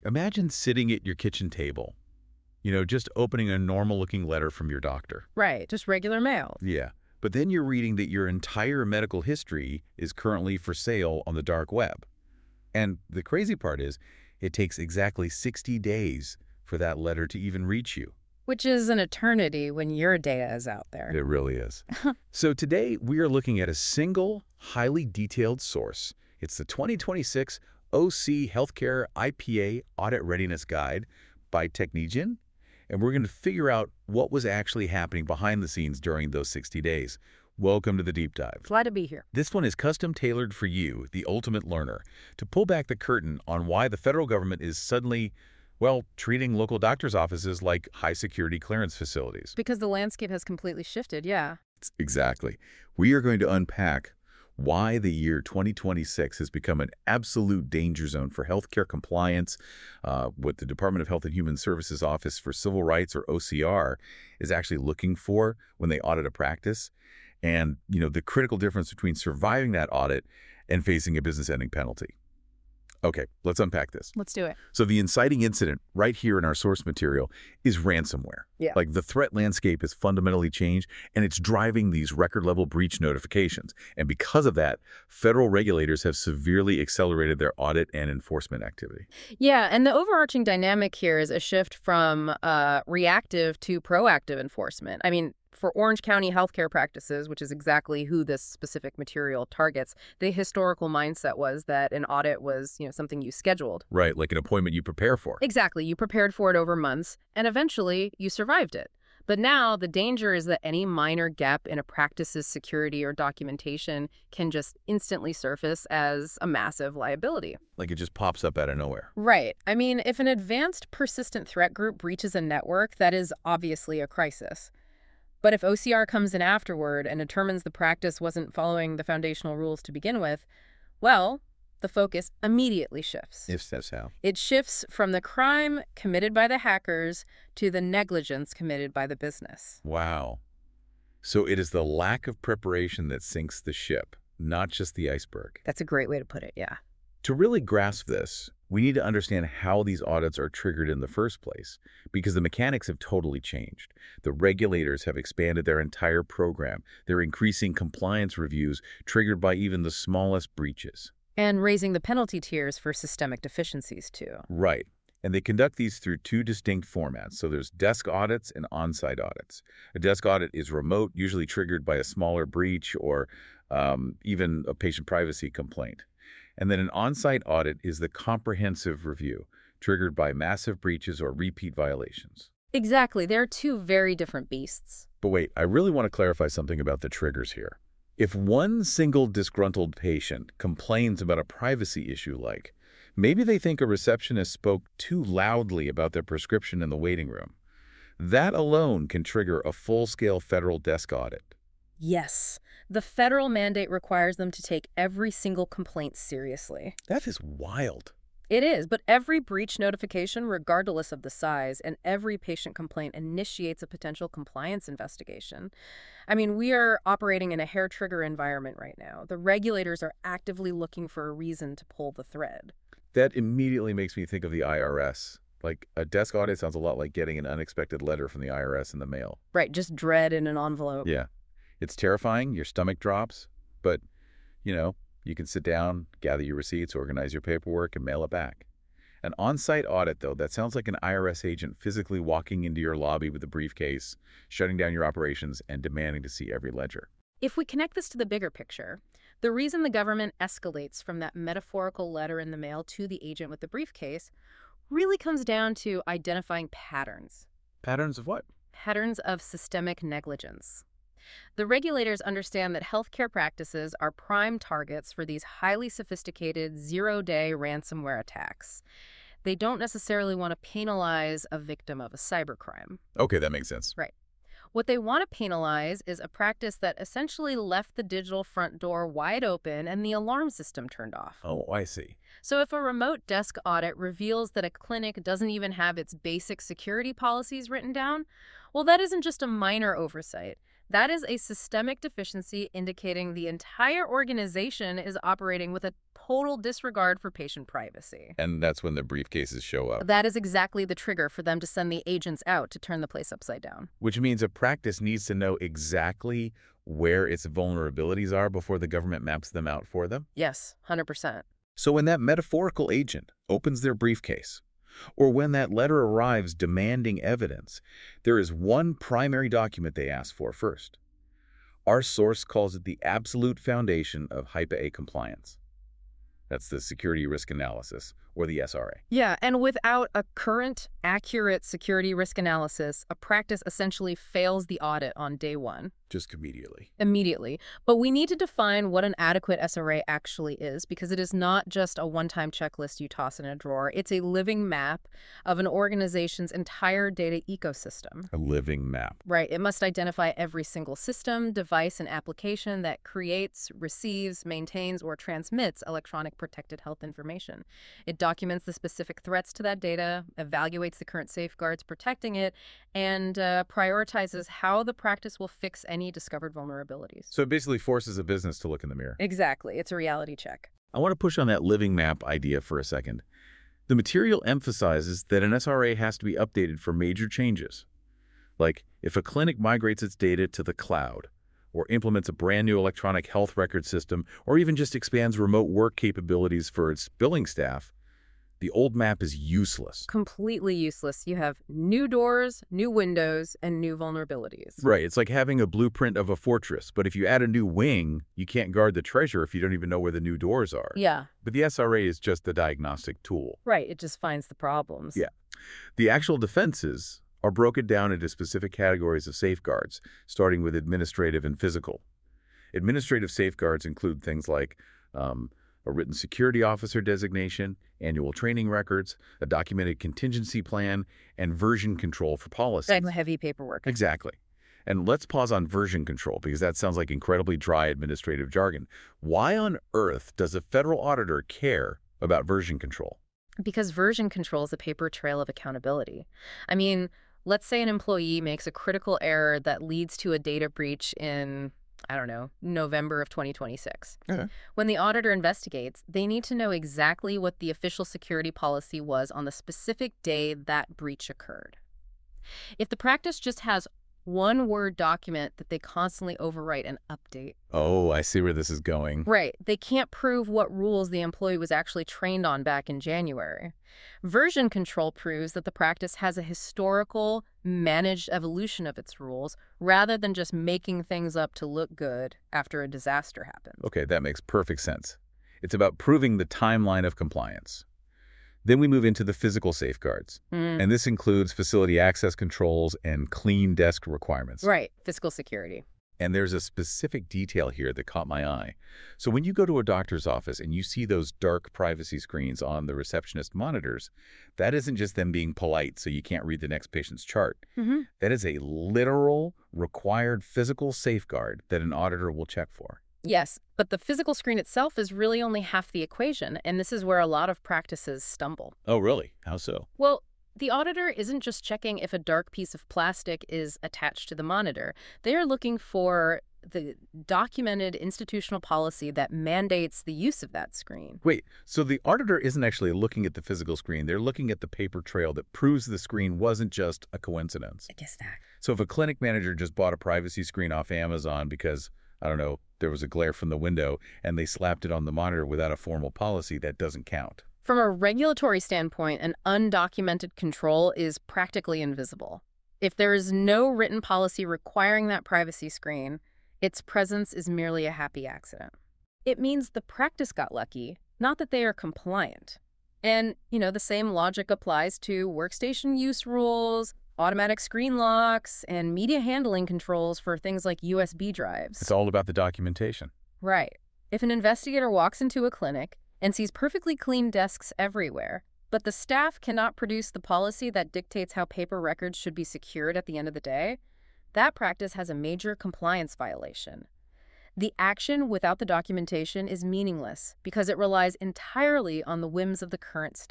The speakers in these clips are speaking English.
Imagine sitting at your kitchen table, just opening a normal-looking letter from your doctor. Right, just regular mail. Yeah, but then you're reading that your entire medical history is currently for sale on the dark web. And the crazy part is, it takes exactly 60 days for that letter to even reach you. Which is an eternity when your data is out there. It really is. So today, we are looking at a single, highly detailed source. It's the 2026 OC Healthcare IPA Audit Readiness Guide by Technegin, and we're going to figure out what was actually happening behind the scenes during those 60 days. Welcome to the Deep Dive. Glad to be here. This one is custom tailored for you, the ultimate learner, to pull back the curtain on why the federal government is suddenly, treating local doctors' offices like high-security clearance facilities. Because the landscape has completely shifted, yeah. Exactly. We are going to unpack why the year 2026 has become an absolute danger zone for healthcare compliance, what the Department of Health and Human Services Office for Civil Rights, or OCR, is actually looking for when they audit a practice, and the critical difference between surviving that audit and facing a business-ending penalty. Okay, let's unpack this. Let's do it. So the inciting incident right here in our source material is ransomware. Yeah. Like, the threat landscape has fundamentally changed, and it's driving these record-level breach notifications. And because of that, federal regulators have severely accelerated their audit and enforcement activity. Yeah, and the overarching dynamic here is a shift from reactive to proactive enforcement. I mean, for Orange County healthcare practices, which is exactly who this specific material targets, the historical mindset was that an audit was, something you scheduled. Right, like an appointment you prepare for. Exactly. You prepared for it over months, and eventually you survived it. But now the danger is that any minor gap in a practice's security or documentation can just instantly surface as a massive liability. Like, it just pops up out of nowhere. Right. I mean, if an advanced persistent threat group breaches a network, that is obviously a crisis. But if OCR comes in afterward and determines the practice wasn't following the foundational rules to begin with, well, the focus immediately shifts. If that's how. It shifts from the crime committed by the hackers to the negligence committed by the business. Wow. So it is the lack of preparation that sinks the ship, not just the iceberg. That's a great way to put it, yeah. To really grasp this, we need to understand how these audits are triggered in the first place, because the mechanics have totally changed. The regulators have expanded their entire program. They're increasing compliance reviews triggered by even the smallest breaches. And raising the penalty tiers for systemic deficiencies, too. Right. And they conduct these through two distinct formats. So there's desk audits and on-site audits. A desk audit is remote, usually triggered by a smaller breach or even a patient privacy complaint. And then an on-site audit is the comprehensive review, triggered by massive breaches or repeat violations. Exactly. They're two very different beasts. But wait, I really want to clarify something about the triggers here. If one single disgruntled patient complains about a privacy issue, like maybe they think a receptionist spoke too loudly about their prescription in the waiting room, that alone can trigger a full-scale federal desk audit. Yes. The federal mandate requires them to take every single complaint seriously. That is wild. It is, but every breach notification, regardless of the size, and every patient complaint initiates a potential compliance investigation. I mean, we are operating in a hair-trigger environment right now. The regulators are actively looking for a reason to pull the thread. That immediately makes me think of the IRS. Like, a desk audit sounds a lot like getting an unexpected letter from the IRS in the mail. Right, just dread in an envelope. Yeah. It's terrifying, your stomach drops, but, you can sit down, gather your receipts, organize your paperwork, and mail it back. An on-site audit, though, that sounds like an IRS agent physically walking into your lobby with a briefcase, shutting down your operations, and demanding to see every ledger. If we connect this to the bigger picture, the reason the government escalates from that metaphorical letter in the mail to the agent with the briefcase really comes down to identifying patterns. Patterns of what? Patterns of systemic negligence. The regulators understand that healthcare practices are prime targets for these highly sophisticated zero-day ransomware attacks. They don't necessarily want to penalize a victim of a cybercrime. Okay, that makes sense. Right. What they want to penalize is a practice that essentially left the digital front door wide open and the alarm system turned off. Oh, I see. So if a remote desk audit reveals that a clinic doesn't even have its basic security policies written down, well, that isn't just a minor oversight. That is a systemic deficiency indicating the entire organization is operating with a total disregard for patient privacy. And that's when the briefcases show up. That is exactly the trigger for them to send the agents out to turn the place upside down. Which means a practice needs to know exactly where its vulnerabilities are before the government maps them out for them? Yes, 100%. So when that metaphorical agent opens their briefcase, or when that letter arrives demanding evidence, there is one primary document they ask for first. Our source calls it the absolute foundation of HIPAA A compliance. That's the Security Risk Analysis, or the SRA. Yeah, and without a current, accurate security risk analysis, a practice essentially fails the audit on day one. Just immediately. Immediately. But we need to define what an adequate SRA actually is, because it is not just a one-time checklist you toss in a drawer. It's a living map of an organization's entire data ecosystem. A living map. Right. It must identify every single system, device, and application that creates, receives, maintains, or transmits electronic protected health information. It documents the specific threats to that data, evaluates the current safeguards protecting it, and prioritizes how the practice will fix any discovered vulnerabilities. So it basically forces a business to look in the mirror. Exactly. It's a reality check. I want to push on that living map idea for a second. The material emphasizes that an SRA has to be updated for major changes. Like if a clinic migrates its data to the cloud, or implements a brand new electronic health record system, or even just expands remote work capabilities for its billing staff, the old map is useless. Completely useless. You have new doors, new windows, and new vulnerabilities. Right. It's like having a blueprint of a fortress, but if you add a new wing, you can't guard the treasure if you don't even know where the new doors are. Yeah. But the SRA is just the diagnostic tool. Right. It just finds the problems. Yeah. The actual defenses are broken down into specific categories of safeguards, starting with administrative and physical. Administrative safeguards include things like a written security officer designation, annual training records, a documented contingency plan, and version control for policies. And heavy paperwork. Exactly. And let's pause on version control, because that sounds like incredibly dry administrative jargon. Why on earth does a federal auditor care about version control? Because version control is a paper trail of accountability. I mean, let's say an employee makes a critical error that leads to a data breach in, I don't know, November of 2026. Okay. When the auditor investigates, they need to know exactly what the official security policy was on the specific day that breach occurred. If the practice just has one Word document that they constantly overwrite and update. Oh, I see where this is going. Right. They can't prove what rules the employee was actually trained on back in January. Version control proves that the practice has a historical, managed evolution of its rules, rather than just making things up to look good after a disaster happens. Okay, that makes perfect sense. It's about proving the timeline of compliance. Then we move into the physical safeguards, and this includes facility access controls and clean desk requirements. Right, physical security. And there's a specific detail here that caught my eye. So when you go to a doctor's office and you see those dark privacy screens on the receptionist monitors, that isn't just them being polite so you can't read the next patient's chart. That is a literal, required physical safeguard that an auditor will check for. Yes, but the physical screen itself is really only half the equation, and this is where a lot of practices stumble. Oh, really? How so? Well, the auditor isn't just checking if a dark piece of plastic is attached to the monitor. They are looking for the documented institutional policy that mandates the use of that screen. Wait, so the auditor isn't actually looking at the physical screen. They're looking at the paper trail that proves the screen wasn't just a coincidence. I guess that. So if a clinic manager just bought a privacy screen off Amazon because, I don't know, there was a glare from the window and they slapped it on the monitor without a formal policy, that doesn't count. From a regulatory standpoint, an undocumented control is practically invisible. If there is no written policy requiring that privacy screen, its presence is merely a happy accident. It means the practice got lucky, not that they are compliant. And, the same logic applies to workstation use rules, automatic screen locks, and media handling controls for things like USB drives. It's all about the documentation. Right. If an investigator walks into a clinic and sees perfectly clean desks everywhere, but the staff cannot produce the policy that dictates how paper records should be secured at the end of the day, that practice has a major compliance violation. The action without the documentation is meaningless because it relies entirely on the whims of the current staff.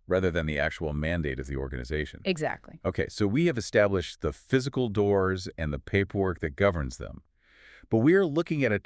rather than the actual mandate of the organization. Exactly. Okay, so we have established the physical doors and the paperwork that governs them. But we are looking at a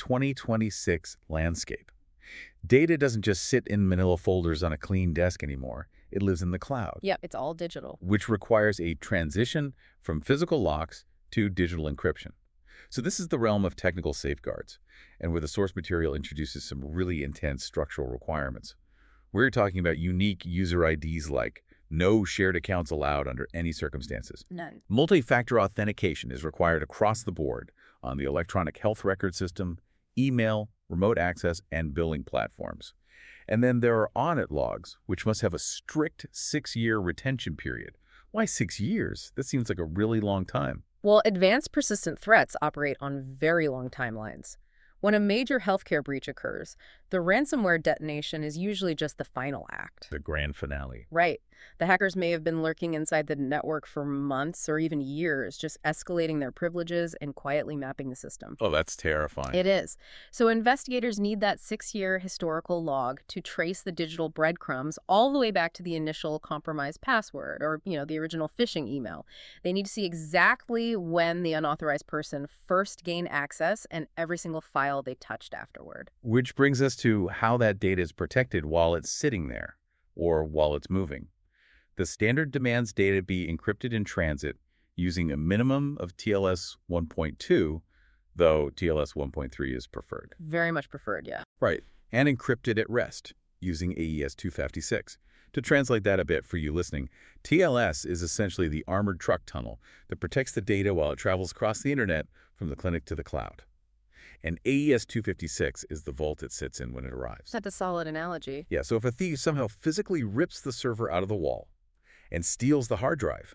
2026 landscape. Data doesn't just sit in manila folders on a clean desk anymore. It lives in the cloud, Yep, it's all digital. which requires a transition from physical locks to digital encryption. So this is the realm of technical safeguards, and where the source material introduces some really intense structural requirements. We're talking about unique user IDs like no shared accounts allowed under any circumstances. None. Multi-factor authentication is required across the board on the electronic health record system, email, remote access, and billing platforms. And then there are audit logs, which must have a strict 6-year retention period. Why 6 years? That seems like a really long time. Well, advanced persistent threats operate on very long timelines. When a major healthcare breach occurs, the ransomware detonation is usually just the final act. The grand finale. Right. The hackers may have been lurking inside the network for months or even years, just escalating their privileges and quietly mapping the system. Oh, that's terrifying. It is. So investigators need that 6-year historical log to trace the digital breadcrumbs all the way back to the initial compromised password or, the original phishing email. They need to see exactly when the unauthorized person first gained access and every single file they touched afterward. Which brings us to how that data is protected while it's sitting there or while it's moving. The standard demands data be encrypted in transit using a minimum of TLS 1.2, though TLS 1.3 is preferred. Very much preferred, yeah. Right. And encrypted at rest using AES 256. To translate that a bit for you listening, TLS is essentially the armored truck tunnel that protects the data while it travels across the internet from the clinic to the cloud. And AES 256 is the vault it sits in when it arrives. That's a solid analogy. Yeah, so if a thief somehow physically rips the server out of the wall and steals the hard drive,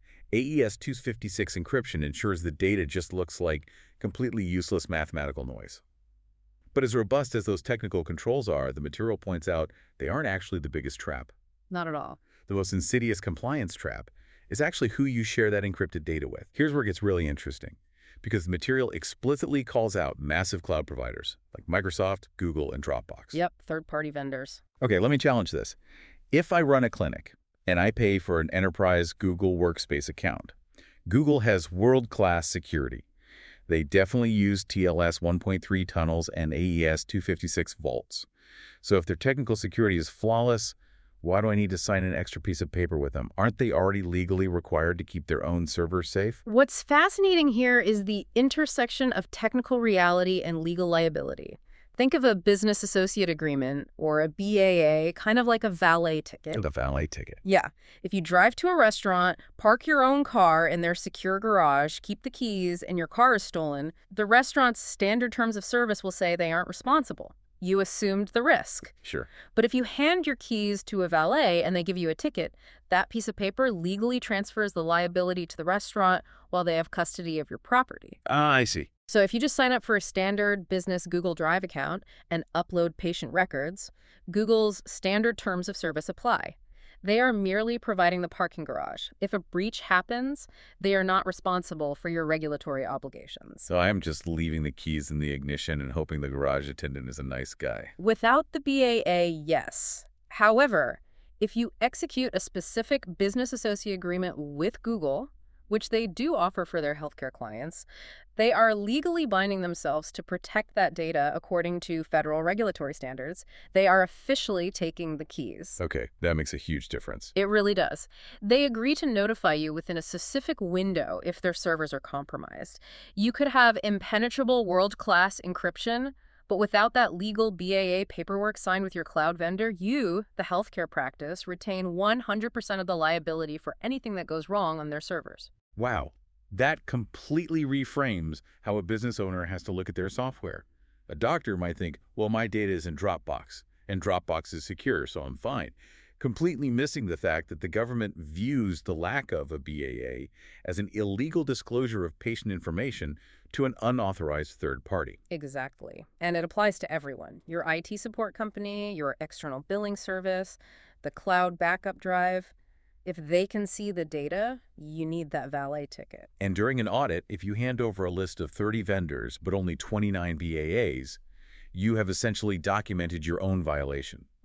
AES 256 encryption ensures the data just looks like completely useless mathematical noise. But as robust as those technical controls are, the material points out they aren't actually the biggest trap. Not at all. The most insidious compliance trap is actually who you share that encrypted data with. Here's where it gets really interesting, because the material explicitly calls out massive cloud providers like Microsoft, Google, and Dropbox. Yep, third-party vendors. Okay, let me challenge this. If I run a clinic and I pay for an enterprise Google Workspace account, Google has world-class security. They definitely use TLS 1.3 tunnels and AES 256 vaults. So if their technical security is flawless, why do I need to sign an extra piece of paper with them? Aren't they already legally required to keep their own servers safe? What's fascinating here is the intersection of technical reality and legal liability. Think of a business associate agreement or a BAA, kind of like a valet ticket. The valet ticket. Yeah. If you drive to a restaurant, park your own car in their secure garage, keep the keys, and your car is stolen, the restaurant's standard terms of service will say they aren't responsible. You assumed the risk. Sure. But if you hand your keys to a valet and they give you a ticket, that piece of paper legally transfers the liability to the restaurant while they have custody of your property. I see. So if you just sign up for a standard business Google Drive account and upload patient records, Google's standard terms of service apply. They are merely providing the parking garage. If a breach happens, they are not responsible for your regulatory obligations. So I am just leaving the keys in the ignition and hoping the garage attendant is a nice guy. Without the BAA, yes. However, if you execute a specific business associate agreement with Google, which they do offer for their healthcare clients, they are legally binding themselves to protect that data according to federal regulatory standards. They are officially taking the keys. Okay, that makes a huge difference. It really does. They agree to notify you within a specific window if their servers are compromised. You could have impenetrable world-class encryption, but without that legal BAA paperwork signed with your cloud vendor, you, the healthcare practice, retain 100% of the liability for anything that goes wrong on their servers. Wow, that completely reframes how a business owner has to look at their software. A doctor might think, well, my data is in Dropbox, and Dropbox is secure, so I'm fine. Completely missing the fact that the government views the lack of a BAA as an illegal disclosure of patient information to an unauthorized third party. Exactly. And it applies to everyone. Your IT support company, your external billing service, the cloud backup drive. If they can see the data, you need that valet ticket. And during an audit, if you hand over a list of 30 vendors but only 29 BAAs, you have essentially documented your own violation.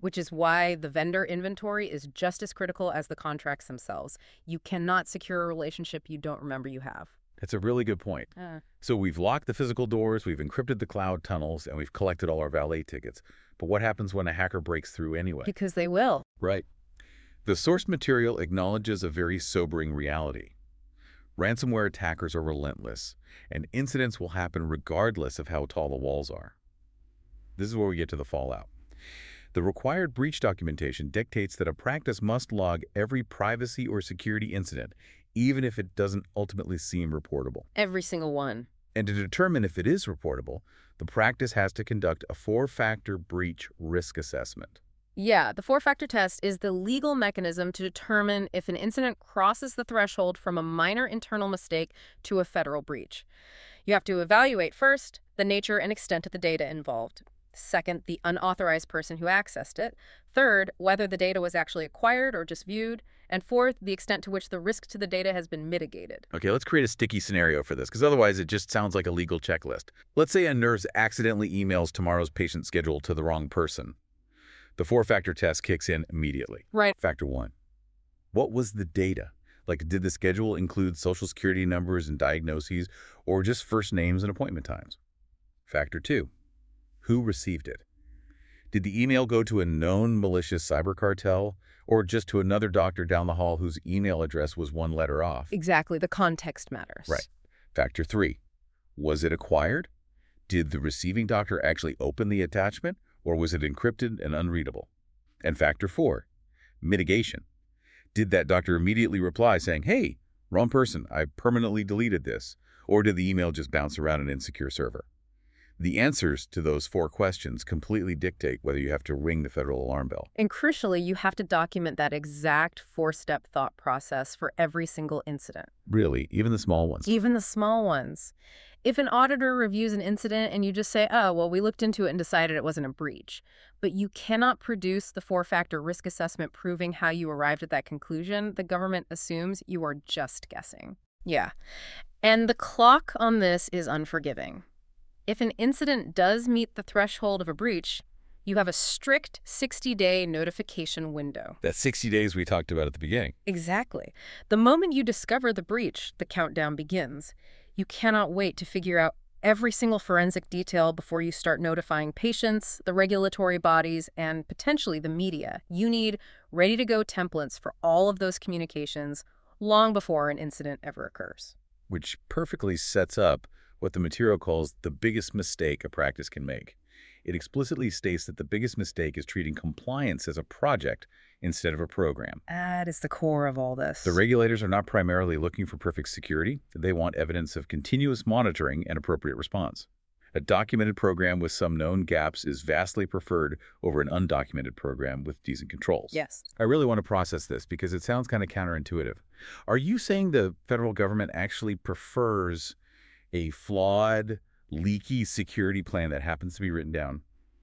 which is why the vendor inventory is just as critical as the contracts themselves. You cannot secure a relationship you don't remember you have. That's a really good point. So we've locked the physical doors, we've encrypted the cloud tunnels, and we've collected all our valet tickets. But what happens when a hacker breaks through anyway? Because they will. Right. The source material acknowledges a very sobering reality. Ransomware attackers are relentless, and incidents will happen regardless of how tall the walls are. This is where we get to the fallout. The required breach documentation dictates that a practice must log every privacy or security incident, even if it doesn't ultimately seem reportable. Every single one. And to determine if it is reportable, the practice has to conduct a 4-factor breach risk assessment. Yeah, the 4-factor test is the legal mechanism to determine if an incident crosses the threshold from a minor internal mistake to a federal breach. You have to evaluate, first, the nature and extent of the data involved. Second, the unauthorized person who accessed it. Third, whether the data was actually acquired or just viewed. And fourth, the extent to which the risk to the data has been mitigated. Okay, let's create a sticky scenario for this, because otherwise it just sounds like a legal checklist. Let's say a nurse accidentally emails tomorrow's patient schedule to the wrong person. The 4-factor test kicks in immediately. Right. Factor 1. What was the data? Like, did the schedule include social security numbers and diagnoses, or just first names and appointment times? Factor 2. Who received it? Did the email go to a known malicious cyber cartel, or just to another doctor down the hall whose email address was one letter off? Exactly. The context matters. Right. Factor 3. Was it acquired? Did the receiving doctor actually open the attachment, or was it encrypted and unreadable? And Factor 4. Mitigation. Did that doctor immediately reply saying, "Hey, wrong person, I permanently deleted this," or did the email just bounce around an insecure server? The answers to those 4 questions completely dictate whether you have to ring the federal alarm bell. And crucially, you have to document that exact 4-step thought process for every single incident. Really, even the small ones. Even the small ones. If an auditor reviews an incident and you just say, "Oh, well, we looked into it and decided it wasn't a breach," but you cannot produce the 4-factor risk assessment proving how you arrived at that conclusion, the government assumes you are just guessing. Yeah. And the clock on this is unforgiving. If an incident does meet the threshold of a breach, you have a strict 60-day notification window. That 60 days we talked about at the beginning. Exactly. The moment you discover the breach, the countdown begins. You cannot wait to figure out every single forensic detail before you start notifying patients, the regulatory bodies, and potentially the media. You need ready-to-go templates for all of those communications long before an incident ever occurs. Which perfectly sets up what the material calls the biggest mistake a practice can make. It explicitly states that the biggest mistake is treating compliance as a project instead of a program. That is the core of all this. The regulators are not primarily looking for perfect security. They want evidence of continuous monitoring and appropriate response. A documented program with some known gaps is vastly preferred over an undocumented program with decent controls. Yes. I really want to process this because it sounds kind of counterintuitive. Are you saying the federal government actually prefers a flawed, leaky security plan that happens to be written down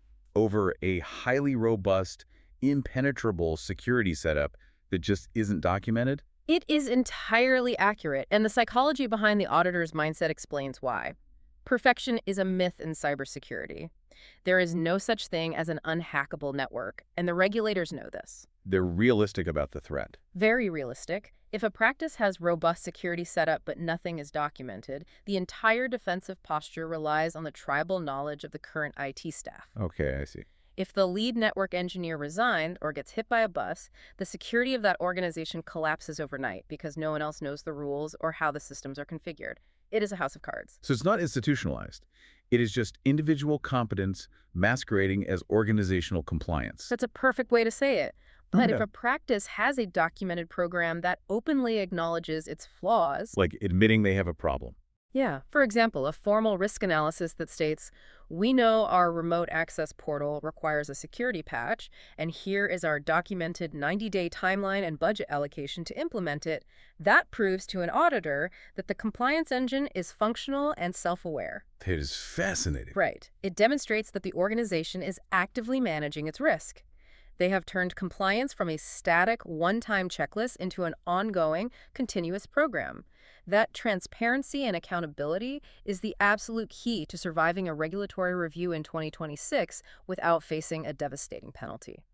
over a highly robust, impenetrable security setup that just isn't documented? It is entirely accurate, and the psychology behind the auditor's mindset explains why. Perfection is a myth in cybersecurity. There is no such thing as an unhackable network, and the regulators know this. They're realistic about the threat. Very realistic. If a practice has robust security setup but nothing is documented, the entire defensive posture relies on the tribal knowledge of the current IT staff. Okay, I see. If the lead network engineer resigned or gets hit by a bus, the security of that organization collapses overnight because no one else knows the rules or how the systems are configured. It is a house of cards. So it's not institutionalized. It is just individual competence masquerading as organizational compliance. That's a perfect way to say it. But Okay. if a practice has a documented program that openly acknowledges its flaws, Like admitting they have a problem. yeah, for example, a formal risk analysis that states, "We know our remote access portal requires a security patch, and here is our documented 90-day timeline and budget allocation to implement it," that proves to an auditor that the compliance engine is functional and self-aware. That is fascinating. Right. It demonstrates that the organization is actively managing its risk. They have turned compliance from a static, one-time checklist into an ongoing, continuous program. That transparency and accountability is the absolute key to surviving a regulatory review in 2026 without facing a devastating penalty.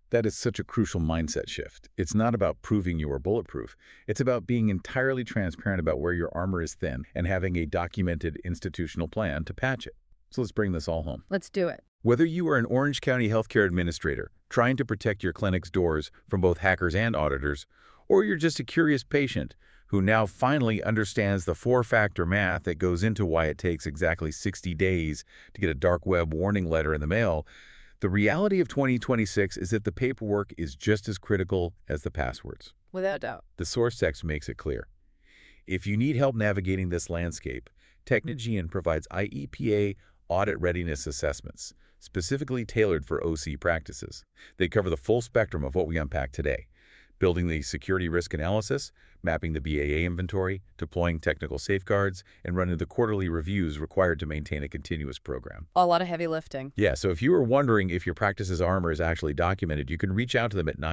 That is such a crucial mindset shift. It's not about proving you are bulletproof. It's about being entirely transparent about where your armor is thin and having a documented institutional plan to patch it. So let's bring this all home. Let's do it. Whether you are an Orange County healthcare administrator trying to protect your clinic's doors from both hackers and auditors, or you're just a curious patient who now finally understands the four-factor math that goes into why it takes exactly 60 days to get a dark web warning letter in the mail, the reality of 2026 is that the paperwork is just as critical as the passwords. Without doubt. The source text makes it clear. If you need help navigating this landscape, Technagean provides IEPA audit readiness assessments, specifically tailored for OC practices. They cover the full spectrum of what we unpack today: building the security risk analysis, mapping the BAA inventory, deploying technical safeguards, and running the quarterly reviews required to maintain a continuous program. A lot of heavy lifting. Yeah, so if you are wondering if your practice's armor is actually documented, you can reach out to them at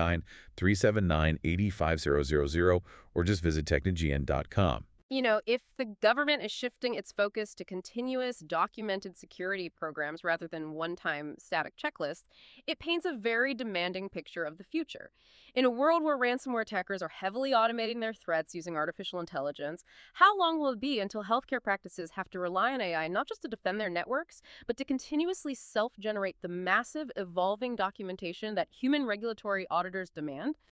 949-379-85000 or just visit technagean.com. You know, if the government is shifting its focus to continuous documented security programs rather than one-time static checklists, it paints a very demanding picture of the future. In a world where ransomware attackers are heavily automating their threats using artificial intelligence, how long will it be until healthcare practices have to rely on AI not just to defend their networks, but to continuously self-generate the massive, evolving documentation that human regulatory auditors demand?